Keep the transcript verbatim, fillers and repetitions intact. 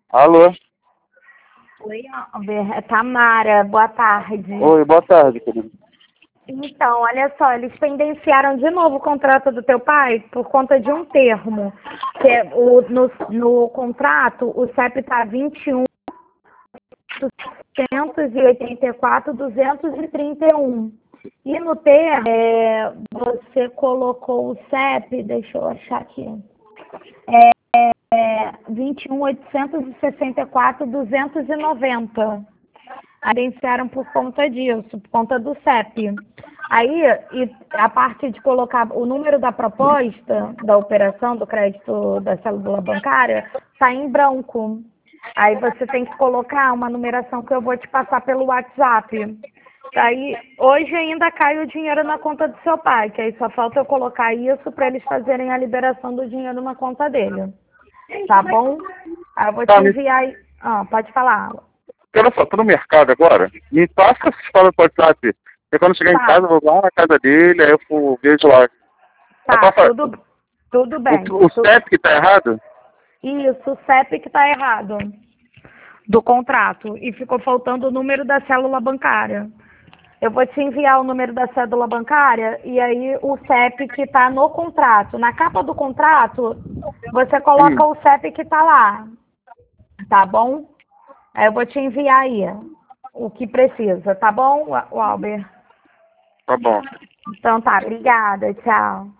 Alô? Oi, Albert. É Tamara. Boa tarde. Oi, boa tarde, querido. Então, olha só, eles pendenciaram de novo o contrato do teu pai por conta de um termo. Que é o, no, no contrato, o C E P está vinte e um, oitocentos e oitenta e quatro, duzentos e trinta e um. E no termo, é, você colocou o C E P, deixa eu achar aqui, é, é vinte e um, oitocentos e sessenta e quatro, duzentos e noventa. Agenciaram por conta disso, por conta do C E P. Aí, e a parte de colocar o número da proposta da operação do crédito da célula bancária está em branco. Aí você tem que colocar uma numeração que eu vou te passar pelo WhatsApp. Aí, hoje ainda cai o dinheiro na conta do seu pai, que aí só falta eu colocar isso para eles fazerem a liberação do dinheiro na conta dele. Tá bom? Aí eu vou te Tá, me... enviar... Ah, pode falar. Olha só, tô no mercado agora. Me passa essas falas do WhatsApp. E quando chegar em Tá, casa, eu vou lá na casa dele, aí eu vou- vejo lá. É tá, pra fa- tudo, tudo O, bem. o Tu- C E P que tá errado? Isso, o C E P que está errado do contrato e ficou faltando o número da célula bancária. Eu vou te enviar o número da cédula bancária e aí o C E P que está no contrato. Na capa do contrato, você coloca Hum, o C E P que está lá, tá bom? Aí eu vou te enviar aí o que precisa, tá bom, Albert? tá bom. Então tá, obrigada, tchau.